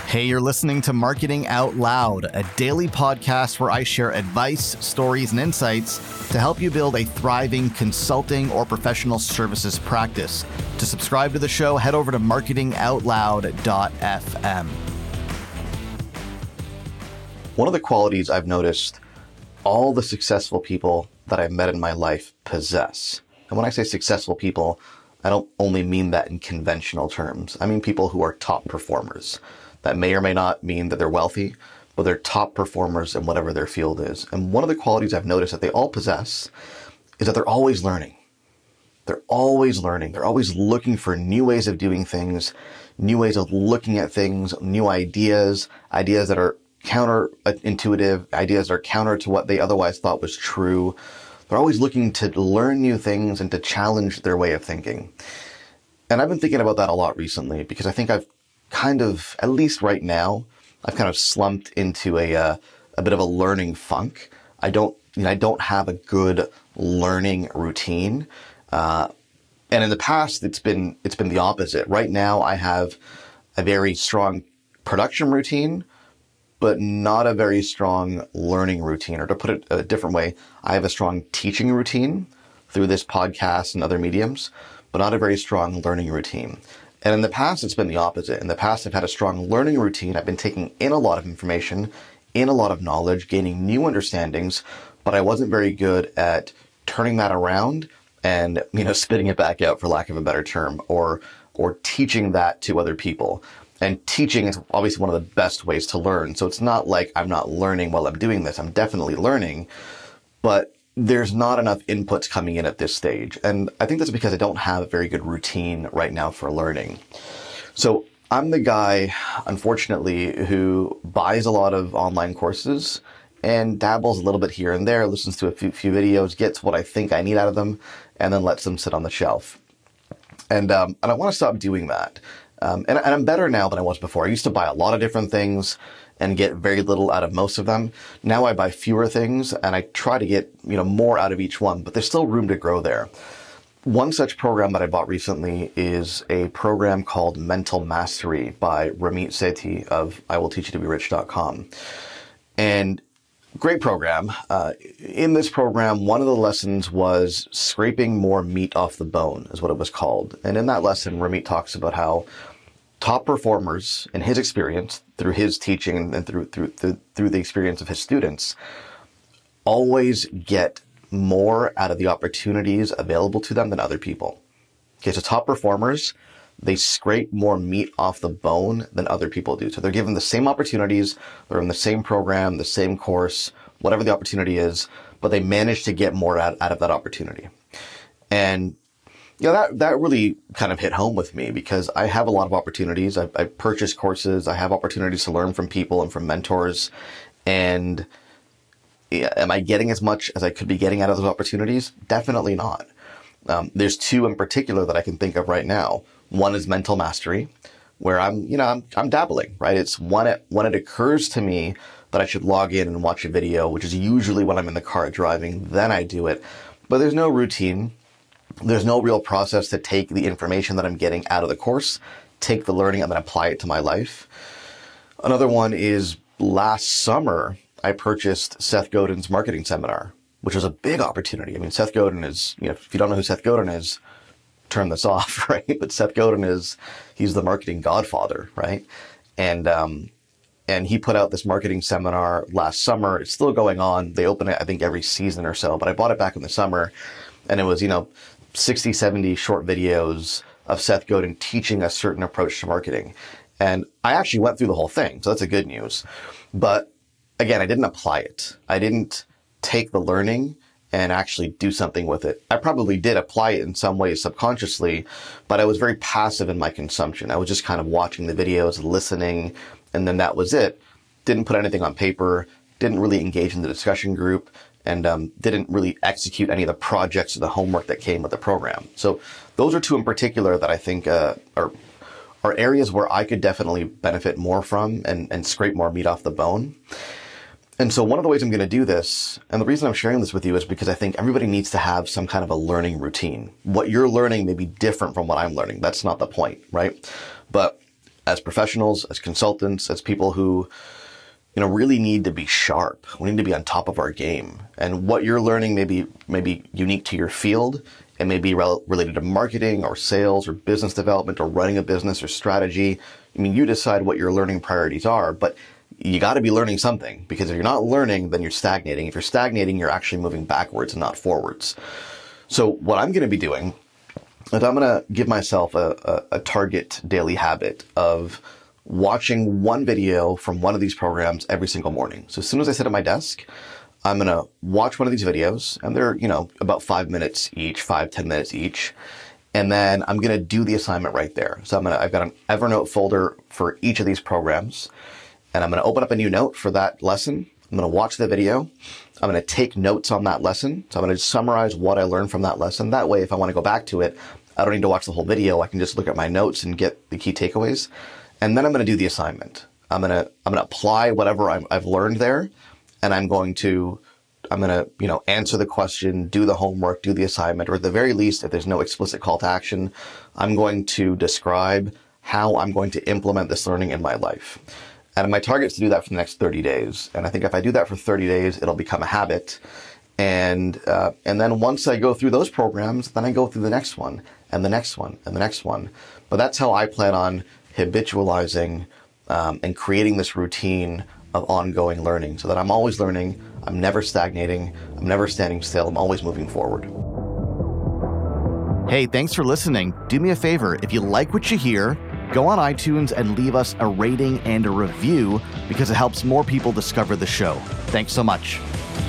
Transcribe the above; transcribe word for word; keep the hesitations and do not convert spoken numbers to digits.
Hey, you're listening to Marketing Out Loud, a daily podcast where I share advice, stories, and insights to help you build a thriving consulting or professional services practice. To subscribe to the show, head over to marketing out loud dot f m. One of the qualities I've noticed all the successful people that I've met in my life possess. And when I say successful people, I don't only mean that in conventional terms. I mean people who are top performers. That may or may not mean that they're wealthy, but they're top performers in whatever their field is. And one of the qualities I've noticed that they all possess is that they're always learning. They're always learning. They're always looking for new ways of doing things, new ways of looking at things, new ideas, ideas that are counterintuitive, ideas that are counter to what they otherwise thought was true. They're always looking to learn new things and to challenge their way of thinking. And I've been thinking about that a lot recently because I think I've kind of, at least right now, I've kind of slumped into a uh, a bit of a learning funk. I don't, you know, I don't have a good learning routine, uh, and in the past it's been it's been the opposite. Right now, I have a very strong production routine, but not a very strong learning routine. Or to put it a different way, I have a strong teaching routine through this podcast and other mediums, but not a very strong learning routine. And in the past, it's been the opposite. In the past, I've had a strong learning routine. I've been taking in a lot of information, in a lot of knowledge, gaining new understandings, but I wasn't very good at turning that around and, you know, spitting it back out, for lack of a better term, or or teaching that to other people. And teaching is obviously one of the best ways to learn. So it's not like I'm not learning while I'm doing this. I'm definitely learning, but there's not enough inputs coming in at this stage. And I think that's because I don't have a very good routine right now for learning. So I'm the guy, unfortunately, who buys a lot of online courses and dabbles a little bit here and there, listens to a few, few videos, gets what I think I need out of them, and then lets them sit on the shelf. And, um, and I want to stop doing that. Um, and, and I'm better now than I was before. I used to buy a lot of different things and get very little out of most of them. Now I buy fewer things and I try to get, you know, more out of each one, but there's still room to grow there. One such program that I bought recently is a program called Mental Mastery by Ramit Sethi of I will teach you to be rich dot com. And great program. Uh, in this program, one of the lessons was scraping more meat off the bone, is what it was called. And in that lesson, Ramit talks about how top performers, in his experience, through his teaching and through, through through through the experience of his students, always get more out of the opportunities available to them than other people. Okay, so top performers, they scrape more meat off the bone than other people do. So they're given the same opportunities, they're in the same program, the same course, whatever the opportunity is, but they manage to get more out, out of that opportunity. And you know, that, that really kind of hit home with me because I have a lot of opportunities. I, I purchase courses. I have opportunities to learn from people and from mentors. And yeah, am I getting as much as I could be getting out of those opportunities? Definitely not. Um, there's two in particular that I can think of right now. One is Mental Mastery, where I'm, you know, I'm, I'm dabbling, right? It's when it, when it occurs to me that I should log in and watch a video, which is usually when I'm in the car driving, then I do it. But there's no routine. There's no real process to take the information that I'm getting out of the course, take the learning and then apply it to my life. Another one is last summer, I purchased Seth Godin's marketing seminar, which was a big opportunity. I mean, Seth Godin is, you know, if you don't know who Seth Godin is, turn this off, right? But Seth Godin is, he's the marketing godfather, right? And, um, and he put out this marketing seminar last summer. It's still going on. They open it, I think, every season or so, but I bought it back in the summer and it was, you know, sixty, seventy short videos of Seth Godin teaching a certain approach to marketing. And I actually went through the whole thing. So that's a good news. But again, I didn't apply it. I didn't take the learning and actually do something with it. I probably did apply it in some ways subconsciously, but I was very passive in my consumption. I was just kind of watching the videos, listening, and then that was it. Didn't put anything on paper, didn't really engage in the discussion group, and um, didn't really execute any of the projects or the homework that came with the program. So those are two in particular that I think uh, are are areas where I could definitely benefit more from and, and scrape more meat off the bone. And so one of the ways I'm going to do this, and the reason I'm sharing this with you is because I think everybody needs to have some kind of a learning routine. What you're learning may be different from what I'm learning. That's not the point, right? But as professionals, as consultants, as people who, you know, really need to be sharp. We need to be on top of our game. And what you're learning may be, may be unique to your field. It may be rel- related to marketing or sales or business development or running a business or strategy. I mean, you decide what your learning priorities are, but you got to be learning something, because if you're not learning, then you're stagnating. If you're stagnating, you're actually moving backwards and not forwards. So what I'm going to be doing is I'm going to give myself a, a, a target daily habit of watching one video from one of these programs every single morning. So as soon as I sit at my desk, I'm going to watch one of these videos, and they're, you know, about five minutes each, five, ten minutes each. And then I'm going to do the assignment right there. So I'm going to, I've got an Evernote folder for each of these programs, and I'm going to open up a new note for that lesson. I'm going to watch the video. I'm going to take notes on that lesson. So I'm going to summarize what I learned from that lesson. That way, if I want to go back to it, I don't need to watch the whole video. I can just look at my notes and get the key takeaways. And then I'm going to do the assignment. I'm going to, I'm going to apply whatever I've, I've learned there. And I'm going to, I'm going to, you know, answer the question, do the homework, do the assignment, or at the very least, if there's no explicit call to action, I'm going to describe how I'm going to implement this learning in my life. And my target is to do that for the next thirty days. And I think if I do that for thirty days, it'll become a habit. And, uh, and then once I go through those programs, then I go through the next one and the next one and the next one. But that's how I plan on habitualizing, um, and creating this routine of ongoing learning, so that I'm always learning, I'm never stagnating, I'm never standing still, I'm always moving forward. Hey, thanks for listening. Do me a favor, if you like what you hear, go on iTunes and leave us a rating and a review, because it helps more people discover the show. Thanks so much.